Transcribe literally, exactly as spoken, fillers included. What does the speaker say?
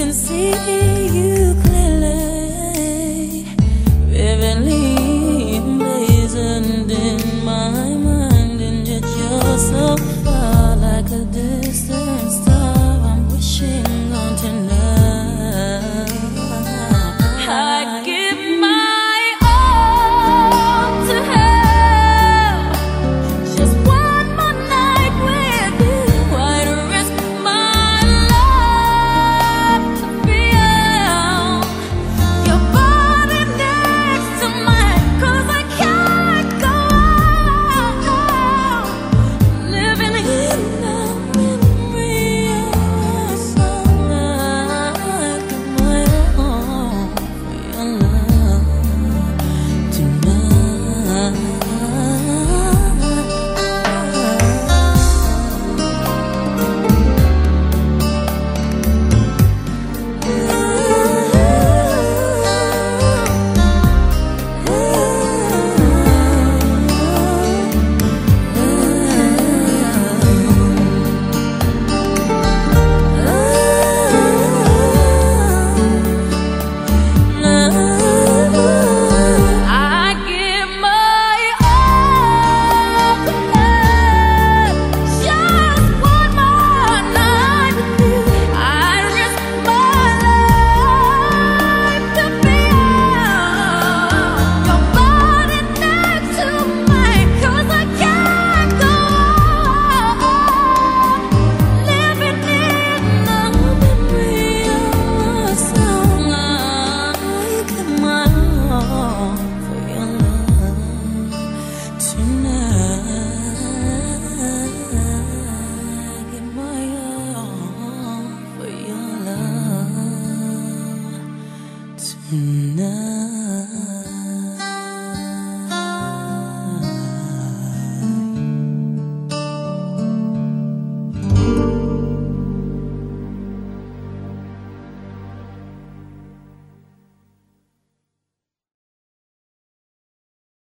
can see you clearly, vividly emblazoned in my mind, and yet you're so far, like a distant star I'm wishing on tonight. I give my all to have just one more night with you. I'd risk my life to feel your body next to mine, 'cause I can't go on living in the memory of a song. I give my all for your love tonight. I give my all to have just one more night with you. I risk my life to feel your body next to mine, 'cause I can't go on living in the memory of a song. I give my all for your love tonight. I give my all for your love tonight.